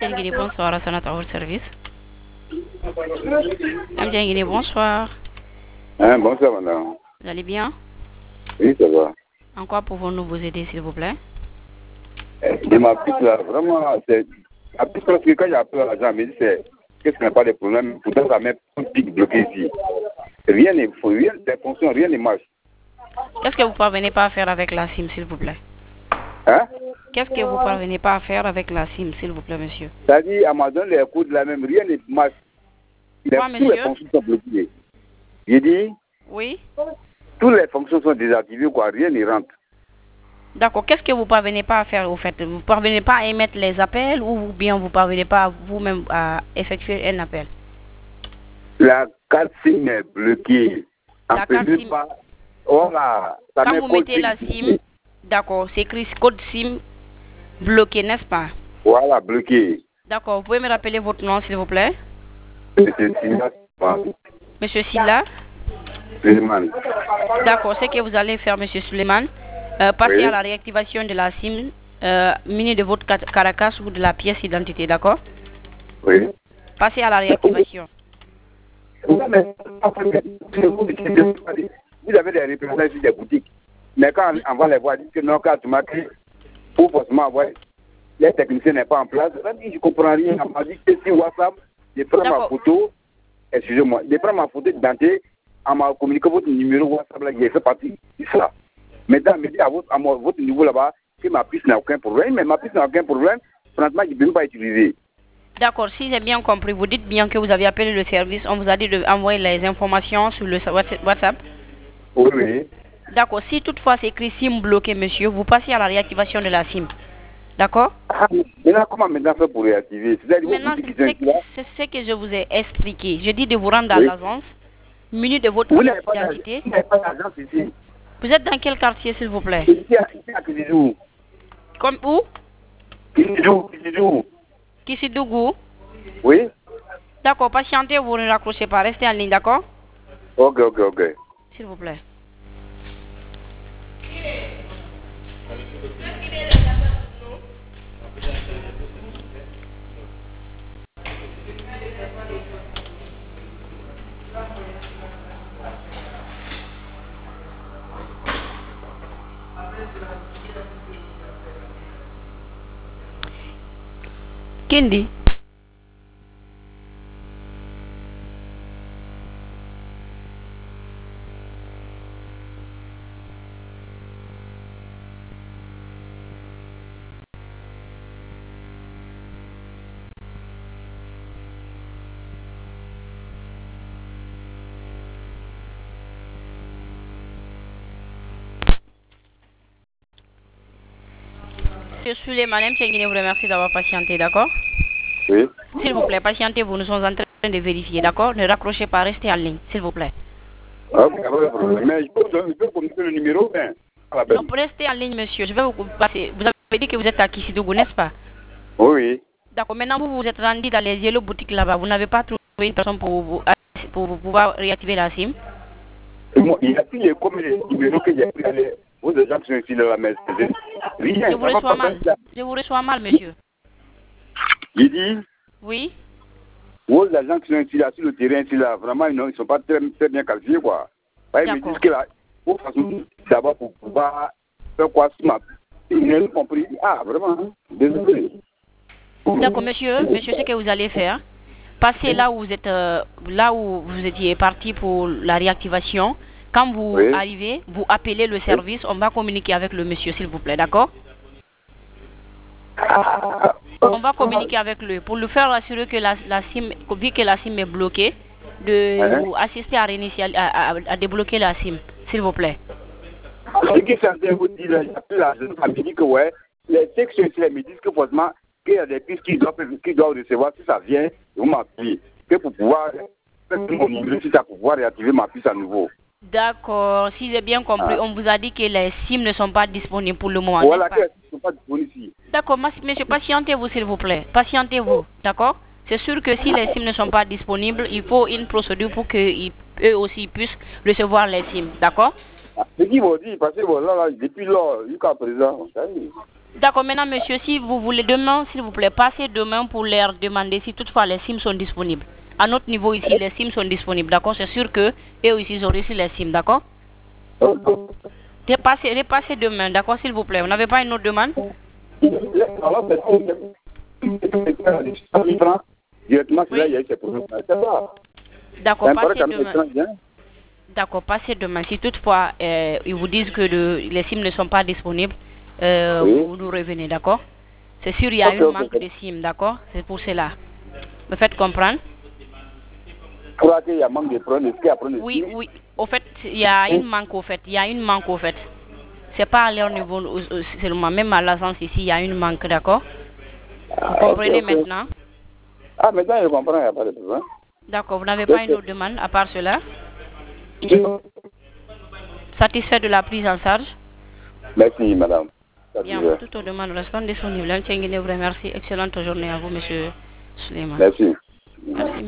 Guinée, bonsoir, à votre service. Madame Guinée, bonsoir. Bonsoir, madame. Vous allez bien? Oui, ça va. En quoi pouvons-nous vous aider, s'il vous plaît? De ma petite là, vraiment, c'est. Après, parce que quand j'ai appelé l'agent, elle me dit qu'est-ce qu'il n'y a pas de problème. Pourtant, ça met un pic bloqué ici. Rien ne fonctionne, rien ne marche. Qu'est-ce que vous parvenez pas à faire avec la SIM, s'il vous plaît? Hein? Qu'est-ce que vous parvenez pas à faire avec la SIM, s'il vous plaît, monsieur? C'est-à-dire, Amazon, les coûts de la même, rien ne marche. Quoi, Tous les monsieur? fonctions sont bloquées. J'ai dit, Oui. toutes les fonctions sont désactivées, quoi, rien ne rentre. D'accord. Qu'est-ce que vous parvenez pas à faire, au fait? Vous parvenez pas à émettre les appels ou bien vous parvenez pas vous-même à effectuer un appel? La carte SIM est bloquée. La carte SIM. Voilà. Quand vous mettez la SIM, d'accord, c'est écrit code SIM bloqué, n'est-ce pas? Voilà, bloqué. D'accord. Vous pouvez me rappeler votre nom, s'il vous plaît? Monsieur Silla. Monsieur Silla? Suleiman. D'accord. Ce que vous allez faire, monsieur Suleiman, passer à la réactivation de la SIM munie de votre caracas ou de la pièce d'identité, d'accord? Oui. Passez à la réactivation. Vous avez des représentants ici des boutiques. Mais quand on va les voir, ils disent que non, quand tu m'as dit, faut forcément avoir les techniciens n'est pas en place. Je ne comprends rien. On m'a dit que si WhatsApp, je prends ma photo, excusez-moi, je prends ma photo d'identité, on m'a communiqué votre numéro WhatsApp, là, j'ai fait partie de ça. Maintenant, on me dit à votre niveau là-bas que ma puce n'a aucun problème, mais ma puce n'a aucun problème, franchement, je ne peux même pas utiliser. D'accord, si j'ai bien compris, vous dites bien que vous avez appelé le service, on vous a dit d'envoyer les informations sur le WhatsApp. Oui, oui. D'accord, si toutefois c'est écrit SIM bloqué, monsieur, vous passez à la réactivation de la SIM. D'accord? Maintenant, comment maintenant faire pour réactiver? Maintenant, c'est ce que je vous ai expliqué. Je dis de vous rendre à l'agence, muni de votre identité. Vous n'avez pas d'agence ici. Vous êtes dans quel quartier, s'il vous plaît? Ici à Kizidou. Comme où? Kizidou. Kissidougou? Oui. D'accord, patientez, vous ne raccrochez pas, restez en ligne, d'accord? Ok. S'il vous plaît. Kendi. Je suis les madame Tchengine, vous remercie d'avoir patienté, d'accord? Oui. S'il vous plaît, patientez-vous, nous sommes en train de vérifier, d'accord? Ne raccrochez pas, restez en ligne, s'il vous plaît. Ok, mais je peux communiquer le numéro, hein? Non, restez en ligne, monsieur, je vais vous passer. Vous avez dit que vous êtes à Kissidougou, n'est-ce pas? Oui. D'accord, maintenant vous vous êtes rendu dans les yellow boutiques là-bas, vous n'avez pas trouvé une personne pour pouvoir réactiver la SIM? Il y a plus les numéros que j'ai pris aux gens qui sont ici dans la maison. Je vous reçois mal. Je vous reçois mal, monsieur. Il dit? Oui. Aux agents qui sont ici là, sur le terrain ici là, vraiment, ils ne sont pas très bien qualifiés, quoi. Ils me disent que là, il faut d'abord pour pouvoir faire quoi sur ma... Ils n'ont pas compris. Ah, vraiment, désolé. D'accord, monsieur, ce que vous allez faire, passez là où vous étiez parti pour la réactivation. Quand vous arrivez, vous appelez le service, on va communiquer avec le monsieur, s'il vous plaît, d'accord? On va communiquer avec lui pour lui faire assurer que la SIM, vu que la SIM est bloquée, de vous assister à débloquer la SIM, s'il vous plaît. Ce qui est censé vous dire, la jeune famille dit que les sections ici me disent que forcément, qu'il y a des pistes qu'ils doivent recevoir si ça vient, vous m'appelez. Que pour pouvoir faire mon numéro, si ça pour pouvoir réactiver ma puce à nouveau. D'accord, si j'ai bien compris, on vous a dit que les SIM ne sont pas disponibles pour le moment. Voilà, qu'elles ne sont pas disponibles ici. D'accord, monsieur, patientez-vous s'il vous plaît. Patientez-vous, d'accord? C'est sûr que si les SIM ne sont pas disponibles, il faut une procédure pour qu'eux aussi puissent recevoir les SIM, d'accord? Ce qu'ils vont dire, parce que là, depuis lors, jusqu'à présent, ça y est. D'accord, maintenant, monsieur, si vous voulez demain, s'il vous plaît, passez demain pour leur demander si toutefois les SIM sont disponibles. À notre niveau ici, les SIM sont disponibles, d'accord? C'est sûr que eux aussi, ils ont reçu les SIM, d'accord? Repassez demain, d'accord, s'il vous plaît. Vous n'avez pas une autre demande? D'accord, passez demain. D'accord, passez demain. Si toutefois ils vous disent que les SIM ne sont pas disponibles, vous nous revenez, d'accord? C'est sûr, il y a un manque de SIM, d'accord? C'est pour cela. Me faites comprendre? Il y a un manque de prendre, oui, oui. Au fait, il y a une manque au fait. Il y a une manque au fait. C'est pas à leur niveau seulement, même à l'agence ici, il y a une manque, d'accord? Vous comprenez maintenant? Ah, maintenant je comprends, il n'y a pas de problème. D'accord, vous n'avez pas une autre demande à part cela? Satisfait de la prise en charge? Merci, madame. Bien, toutes aux demandes restent disponibles. Merci. Excellente journée à vous, monsieur Suleiman. Merci. Merci.